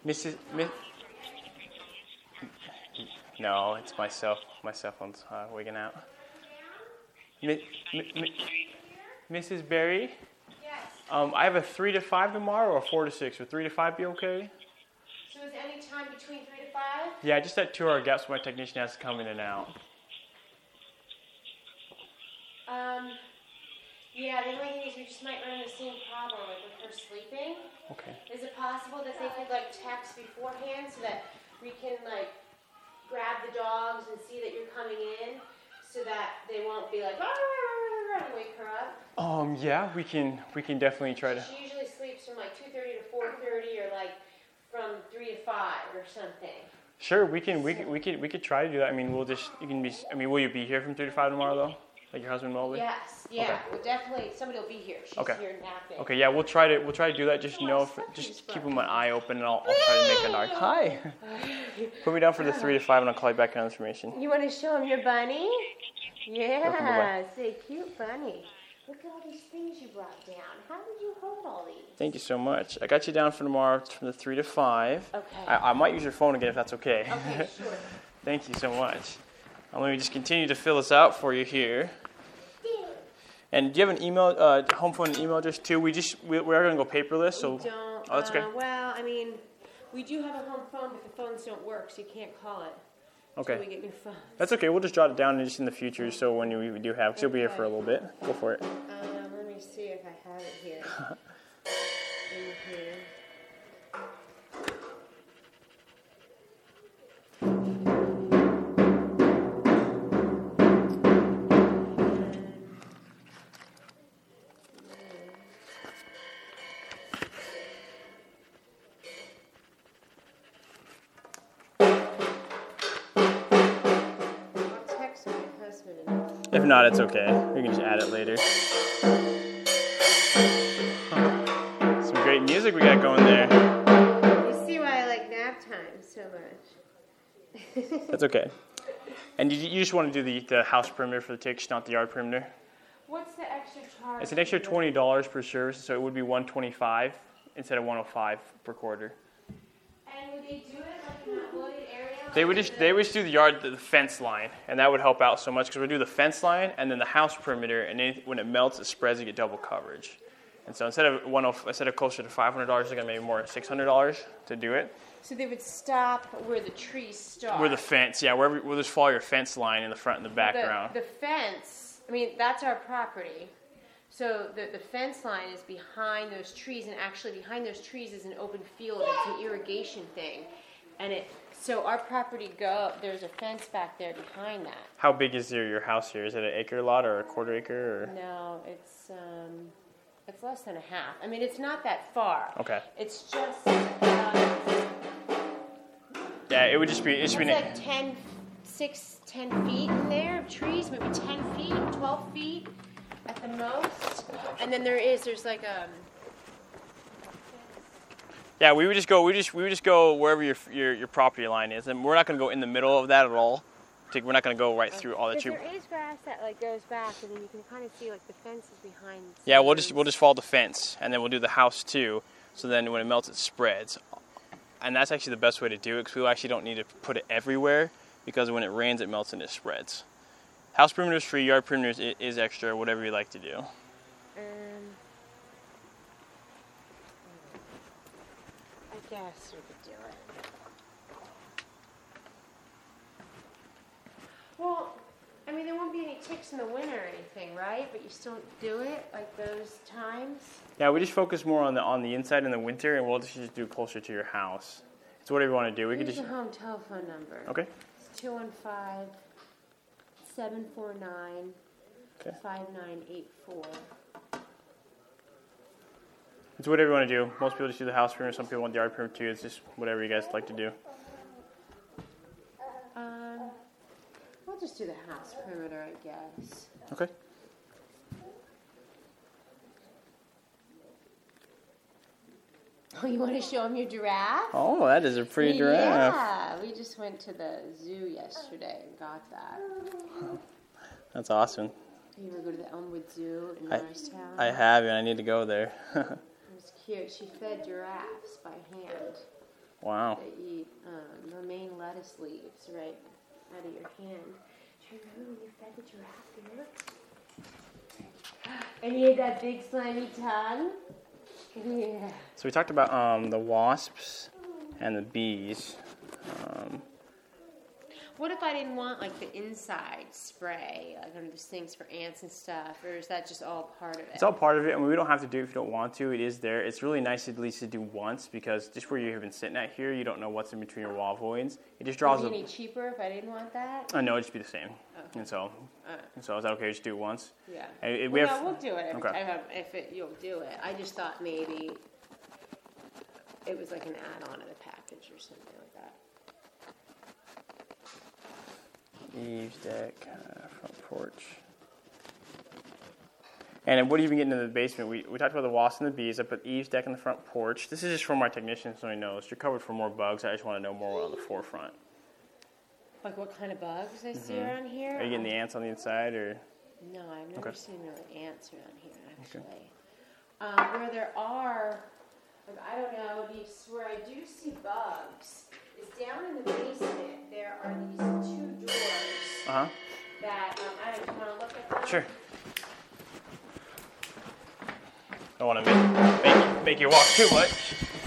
Mrs. No, it's myself. My cell phone's wigging out. Mrs. Berry? Yes. I have a 3 to 5 tomorrow, or 4 to 6. Would 3 to 5 be okay? So is any time between 3 to 5? Yeah, just that 2-hour gap so my technician has to come in and out. Yeah, the only thing is we just might run into the same problem, like with her sleeping. Okay. Is it possible that they could like text beforehand so that we can like grab the dogs and see that you're coming in, so that they won't be like and wake her up? Yeah, we can definitely try to. She usually sleeps from like 2:30 to 4:30, or like from 3 to 5 or something. Sure, we could try to do that. I mean, will you be here from 3 to 5 tomorrow though? Like your husband will be? Yes, yeah. Okay. Well, definitely somebody will be here. She's here napping. Okay, yeah, we'll try to do that. Just just keep my eye open, and I'll try to make a knock. Hi. Put me down for the 3 to 5, and I'll call you back on information. You want to show him your bunny? Yeah, Bye-bye. it's a cute bunny. Look at all these things you brought down. How did you hold all these? Thank you so much. I got you down for tomorrow from the 3 to 5. Okay. I might use your phone again if that's okay. Okay, sure. Thank you so much. Let me just continue to fill this out for you here. And do you have an email, home phone and email address too? We are going to go paperless, so. We don't. Oh, that's okay. Well, I mean, we do have a home phone, but the phones don't work, so you can't call it. Okay. Until we get new phones. That's okay. We'll just jot it down just in the future, so when we do have, because you'll be here for a little bit. Go for it. Let me see if I have it here. In here. If not, it's okay. We can just add it later. Some great music we got going there. You see why I like nap time so much. That's okay. And you just want to do the house perimeter for the ticks, not the yard perimeter? What's the extra charge? It's an extra $20 per service, so it would be $125 instead of $105 per quarter. And would they do it like in that wooded area? They would just do the fence line, and that would help out so much because we do the fence line and then the house perimeter, and then when it melts, it spreads. You get double coverage. And so instead of closer to $500, they're gonna maybe more $600 to do it. So they would stop where the trees start. Where the fence, yeah, we'll just follow your fence line in the front and the background. The fence, I mean, that's our property. So the fence line is behind those trees, and actually behind those trees is an open field. It's an irrigation thing, and so our property there's a fence back there behind that. How big is your house here? Is it an acre lot or a quarter acre? Or? No, it's less than a half. I mean, it's not that far. Okay. It's just yeah, it would just be. It's like 10 feet in there of trees, maybe 10 feet, 12 feet at the most. And then there's like a. Yeah, we would just go wherever your property line is, and we're not going to go in the middle of that at all. We're not going to go right through all the trees. There is grass that like goes back, and then you can kind of see like the fence is behind. Yeah, we'll just follow the fence, and then we'll do the house too. So then when it melts, it spreads, and that's actually the best way to do it because we actually don't need to put it everywhere because when it rains, it melts and it spreads. House perimeter is free, yard perimeter is extra, whatever you like to do. I guess we could do it. Well, I mean, there won't be any ticks in the winter or anything, right? But you still do it like those times? Yeah, we just focus more on the inside in the winter, and we'll just do closer to your house. It's whatever you want to do. We could Here's just. the home telephone number. Okay. It's 215-749-5984. It's whatever you want to do. Most people just do the house perimeter. Some people want the yard perimeter too. It's just whatever you guys like to do. We'll just do the house perimeter, I guess. Okay. Oh, you want to show them your giraffe? Oh, that is a pretty giraffe. Yeah, we just went to the zoo yesterday and got that. That's awesome. You ever go to the Elmwood Zoo in Norristown? I have, and I need to go there. It was cute. She fed giraffes by hand. Wow. They eat romaine lettuce leaves right out of your hand. Do you remember when you fed the giraffe? And he had that big slimy tongue. Yeah. So we talked about the wasps and the bees. What if I didn't want like the inside spray, like under those things for ants and stuff, or is that just all part of it? It's all part of it, and we don't have to do it if you don't want to. It is there. It's really nice at least to do once because just where you've been sitting at here, you don't know what's in between your wall voids. It just draws. Would it be any cheaper if I didn't want that? No, it'd just be the same. Okay. And so is that okay? Just do it once. Yeah. We'll do it every okay. time if you'll do it. I just thought maybe it was like an add-on to the package or something like that. Eaves deck, front porch. And then what have you been getting in the basement? We talked about the wasps and the bees. I put eaves deck in the front porch. This is just for my technician so he knows. You're covered for more bugs. I just want to know more on the forefront. Like what kind of bugs I see around here? Are you getting the ants on the inside or? No, I've never Okay. seen really ants around here actually. Okay. Where there are, like, I don't know, where I do see bugs is down in the basement. There are these 2 doors that Adam, do you want to look at them? Sure. Don't want to make you walk too much.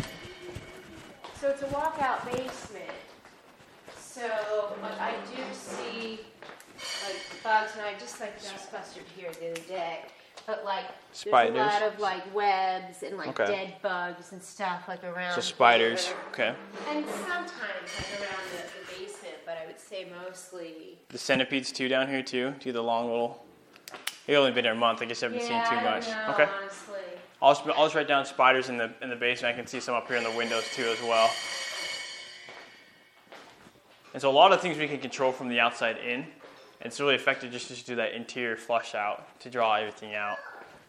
So it's a walkout basement. So like, I do see like bugs, and I just like dustbustered here the other day. But like Spiders. there's a lot of like webs and like Okay. dead bugs and stuff like around. So spiders. here. Okay. And sometimes like around the basement, but I would say mostly. The centipedes too down here too. Do the long little. You've only been here a month. I guess you haven't seen too much. I don't know, Okay. honestly. I'll just write down spiders in the basement. I can see some up here in the windows too as well. And so a lot of things we can control from the outside in. It's really effective just to do that interior flush out to draw everything out.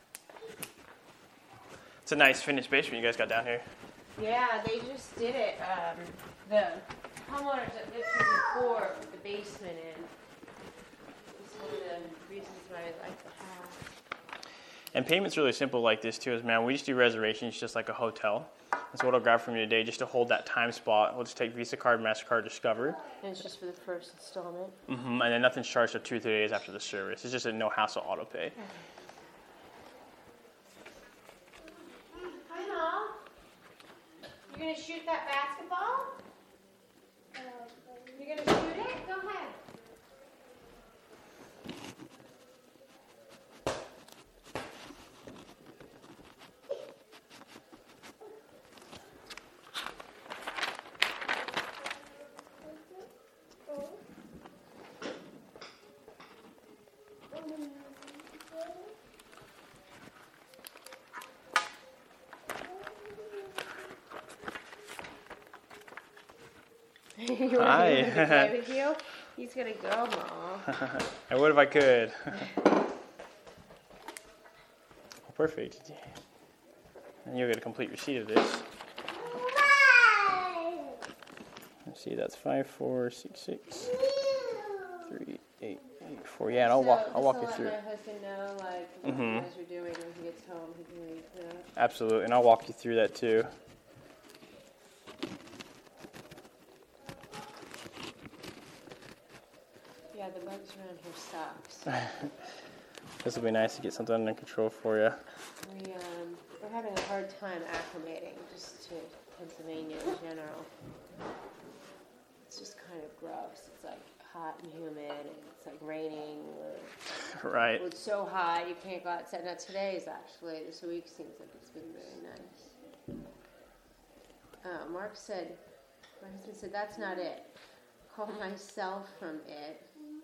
It's a nice finished basement you guys got down here. Yeah, they just did it. The homeowners that lived here before put the basement in. It's one of the reasons why I like the house. And payment's really simple like this too, is man, we just do reservations just like a hotel. That's what I'll grab from you today, just to hold that time spot. We'll just take Visa card, MasterCard, Discover. And it's just for the first installment. And then nothing's charged for 2 or 3 days after the service. It's just a no-hassle auto pay. Hi, Mom. You gonna shoot that basketball? You gonna shoot it? Go ahead. You want Hi. him to play with you? He's gonna go, Mom. I would if I could. Perfect. And you'll get a complete receipt of this. Let's see, that's 5466 3884. Yeah, and I'll walk you through. Let my husband know, like, what you guys are doing when he gets home. He can read that. Absolutely, and I'll walk you through that too. Yeah, the bugs around here sucks. This will be nice to get something under control for you. We're having a hard time acclimating just to Pennsylvania in general. It's just kind of gross. It's like hot and humid, and it's like raining. Right. It's so hot you can't go outside. Now today's actually, this week seems like it's been really nice. Mark said, my husband said, that's not it. Call myself from it.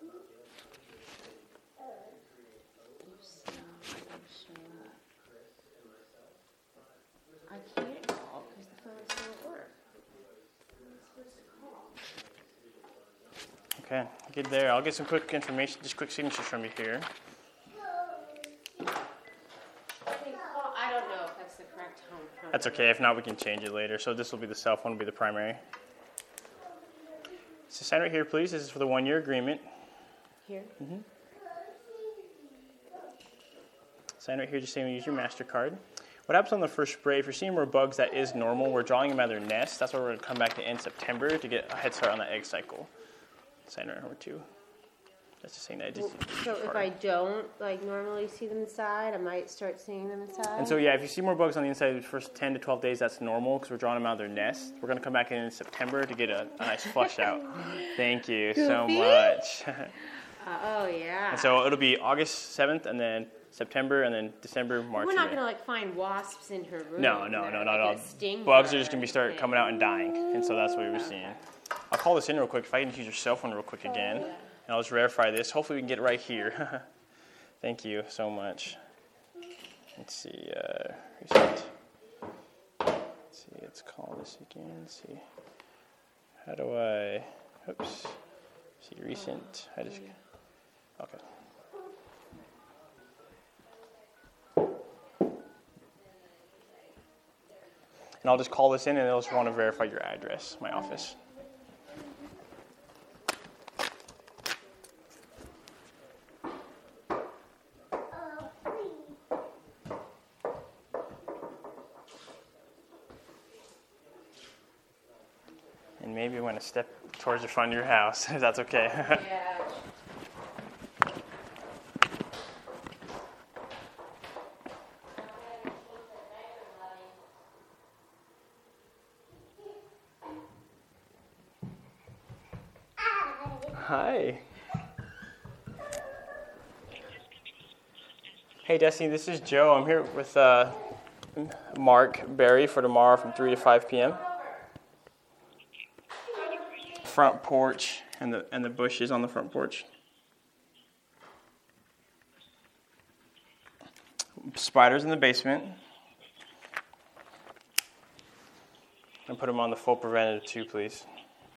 I can't call because the phones don't work. I'm supposed to call. Okay, get there. I'll get some quick information, just quick signatures from you here. I don't know if that's the correct home phone. That's okay. If not, we can change it later. So this will be the cell phone, will be the primary. So sign right here, please. This is for the 1-year agreement. Here? Sign right here, just saying we use your MasterCard. what happens on the first spray, if you're seeing more bugs, that is normal. We're drawing them out of their nest. That's why we're going to come back to end September to get a head start on that egg cycle. Sign number 2. That's just saying that. So if I don't normally see them inside, I might start seeing them inside. And so if you see more bugs on the inside of the first 10 to 12 days, that's normal because we're drawing them out of their nest. We're going to come back in September to get a nice flush out. Thank you so much. Oh yeah. And so it'll be August 7th, and then September, and then December, March. We're not going to find wasps in her room. No, not at all. Bugs are just going to start coming out and dying, and so that's what we were seeing. I'll call this in real quick. If I can use your cell phone real quick again. And I'll just verify this. Hopefully we can get it right here. Thank you so much. Let's see. Recent. Let's see. Let's call this again. Let's see. How do I... Oops. See, recent. Okay. And I'll just call this in, and they'll just want to verify your address, my office. And maybe I'm going to step towards the front of your house, if that's okay. Yeah. Hi. Hey, Destiny, this is Joe. I'm here with Mark Berry for tomorrow from 3 to 5 p.m. Front porch and the bushes on the front porch. Spiders in the basement. And put them on the full preventative too, please.